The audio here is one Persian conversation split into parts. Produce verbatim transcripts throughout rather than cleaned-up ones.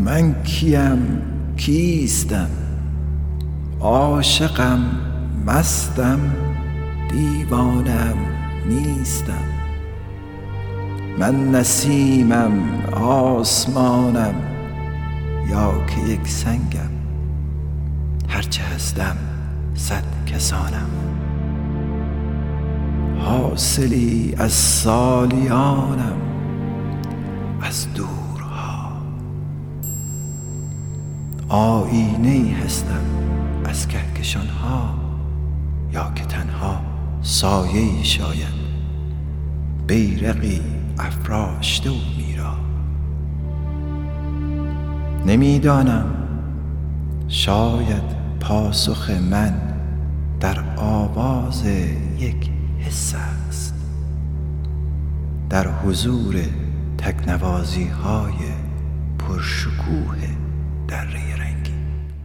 من کیم کیستم، عاشقم مستم دیوانم نیستم. من نسیمم آسمانم یا که یک سنگم، هرچه هستم صد کسانم. حاصلی از سالیانم از دورها، آینه‌ای هستم از کهکشانها یا که تنها سایه‌ای شاید بیرقی افراشته و میرا. نمیدانم، شاید پاسخ من در آواز یک حس است، در حضور تکنوازی های پرشکوه دره رنگی.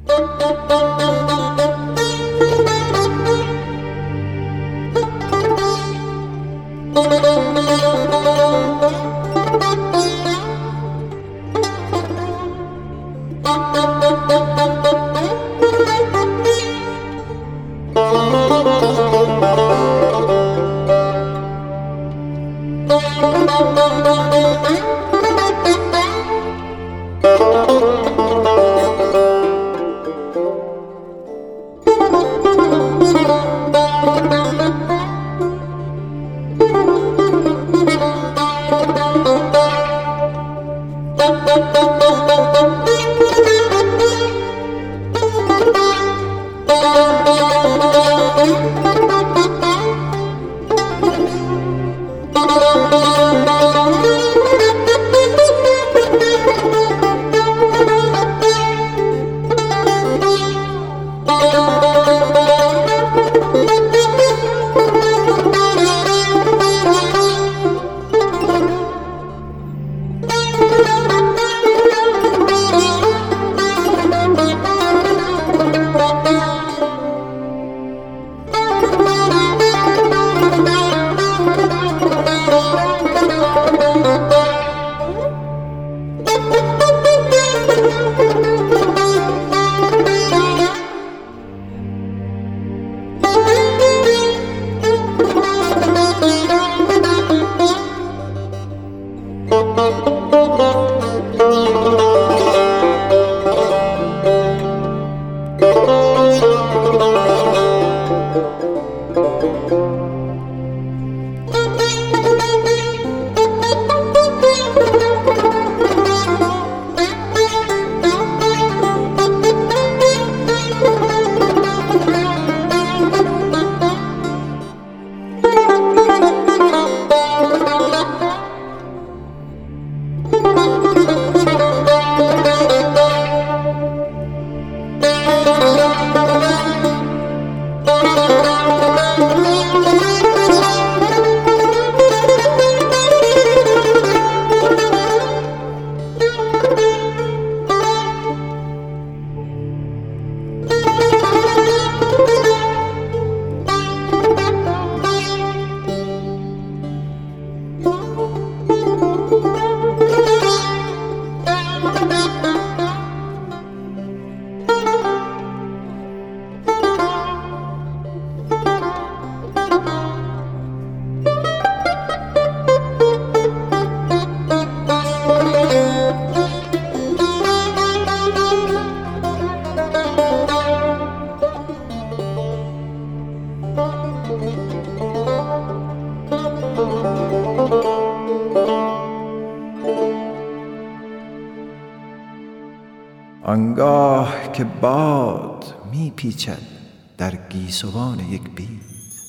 آنگاه که باد می پیچد در گیسوان یک بید،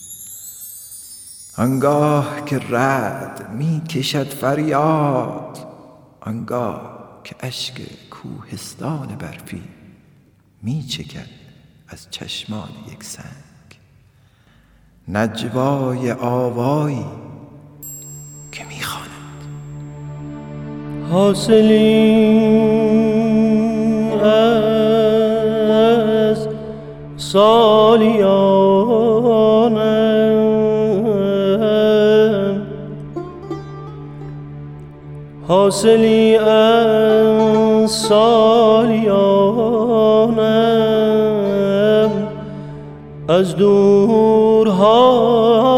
آنگاه که رعد می کشد فریاد، آنگاه که اشک کوهستان برفی می چکد از چشمان یک سنگ، نجوای آوایی که می خواند حاصلی از سالیانم حاصلی از سالیانم از دورها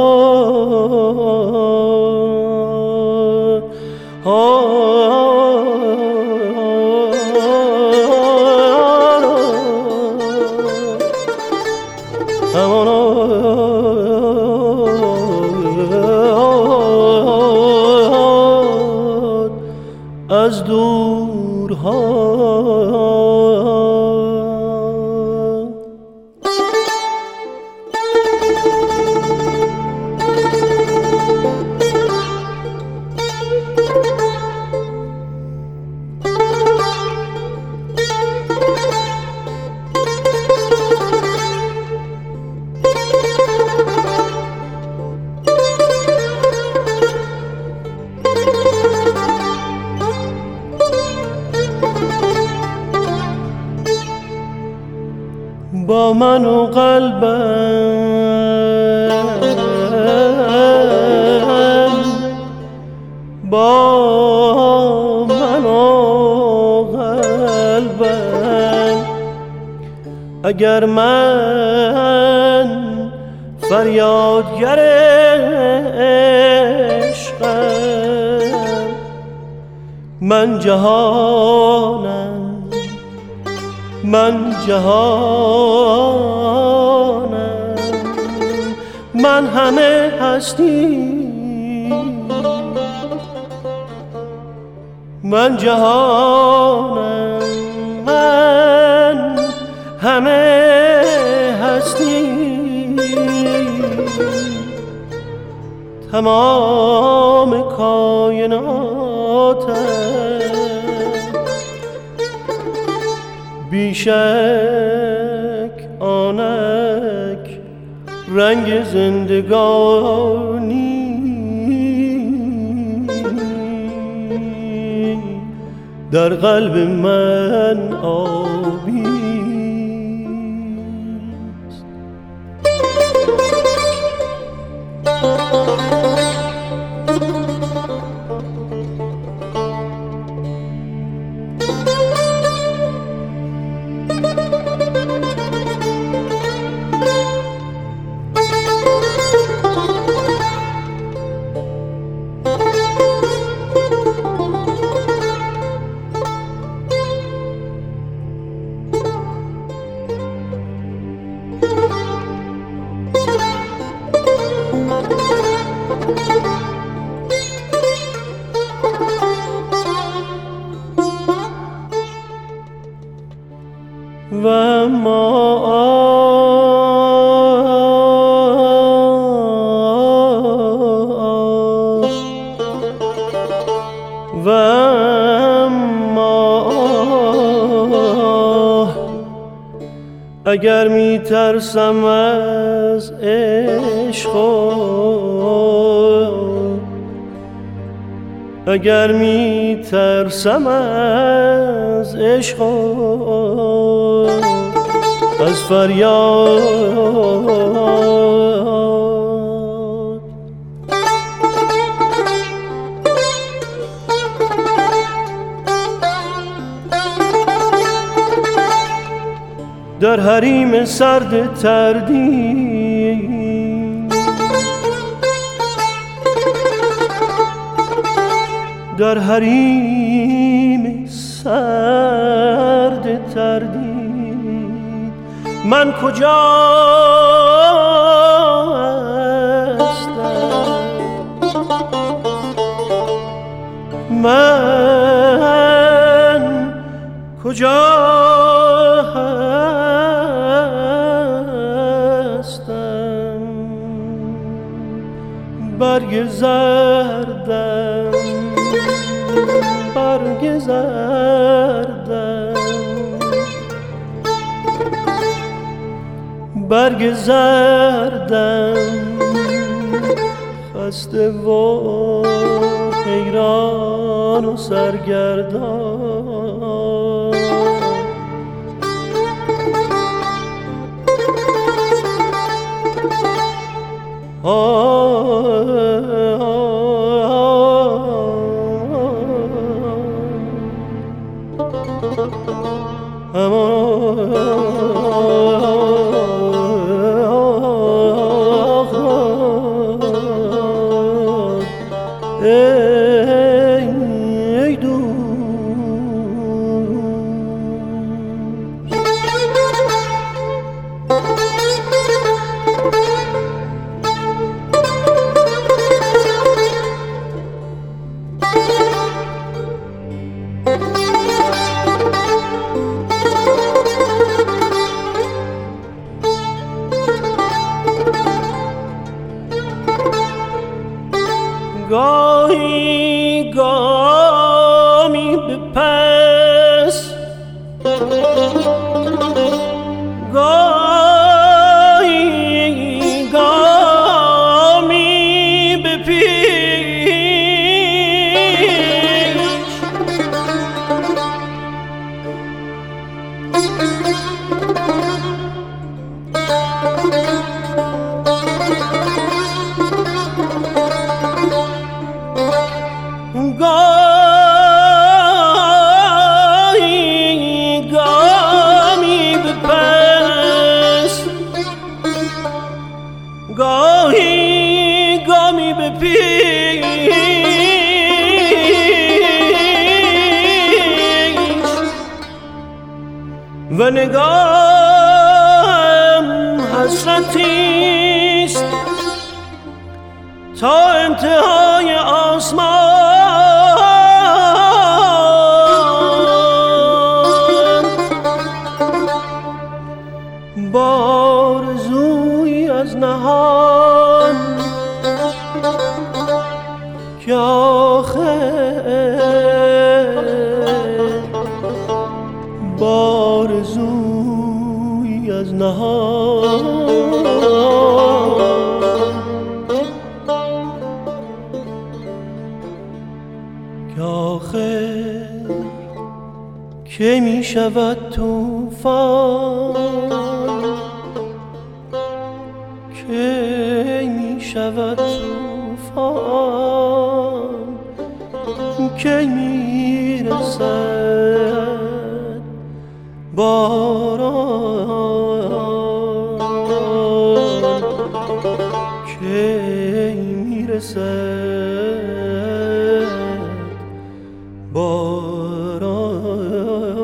از دورها با من و قلبم، با من و قلبم، اگر من فریادگر عشقم، من جهانم، من جهانم، من همه هستی، من جهانم، من همه هستی، تمام کائناتم، بیشک آنک رنگ زندگانی در قلب من آبی است. و اما و اما اگر می ترسم از عشق، اگر می ترسم از عشق، از فریاد، در حریم سرد تردید، در حریم سرد تردید، من کجا هستم، من کجا هستم، برگ زردم، برگ زردم، برگ زردم، خسته و حیران و سرگردان، آه آه آه ای دوست گاهی گامی به پس گاهی گامی به پیش گاهی گامی به پس گاهی گامی به پیش و نگاهم حسرتیست تا انتهای آسمان بارزویی از نهان که آخر بارزویی از نهان که آخر که می شود طوفان که می شود طوفان که می رسد باران که می رسد باران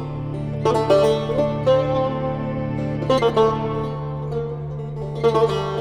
Thank you.